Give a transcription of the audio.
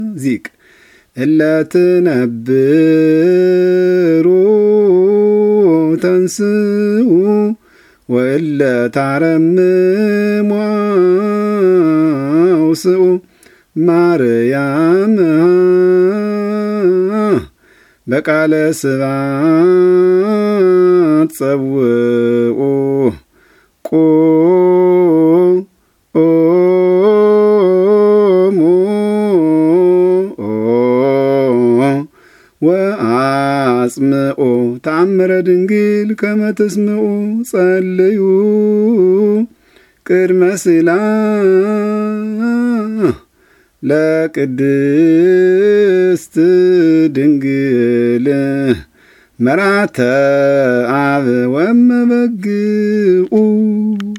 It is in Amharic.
ዚቅ እለትነብሩ ተንስኡ ወእለታረምሙ አውስኡ ማርያም በቃለ ስብሐት ጸውኡ ወአጽምዑ ተአምረ ድንግል ከመ ትስምዑ ጸልዩ ቅድመ ሲላ ለቅድስት ድንግል መራተ አብ ወመበግኡ